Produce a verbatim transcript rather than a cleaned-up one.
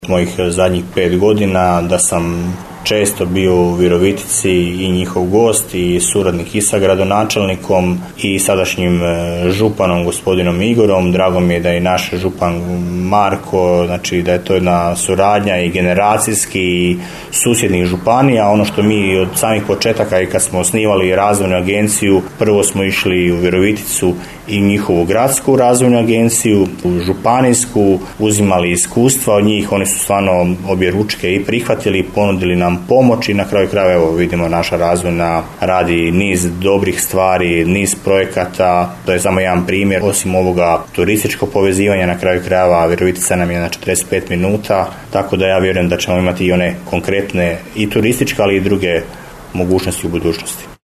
Mojih zadnjih pet godina da sam često bio u Virovitici i njihov gost i suradnik i sa gradonačelnikom i sadašnjim županom gospodinom Igorom. Drago mi je da je naš župan Marko, znači da je to jedna suradnja i generacijski i susjednih županija. Ono što mi od samih početaka i kad smo osnivali razvojnu agenciju, prvo smo išli u Viroviticu i njihovu gradsku razvojnu agenciju, u županijsku, uzimali iskustva od njih, oni su stvarno obje ručke i prihvatili i ponudili nam pomoć i na kraju krajeva evo vidimo naša razvojna radi niz dobrih stvari, niz projekata, to je samo jedan primjer. Osim ovoga turističkog povezivanja, na kraju krajeva Virovitica nam je na četrdeset pet minuta, tako da ja vjerujem da ćemo imati i one konkretne i turističke, ali i druge mogućnosti u budućnosti.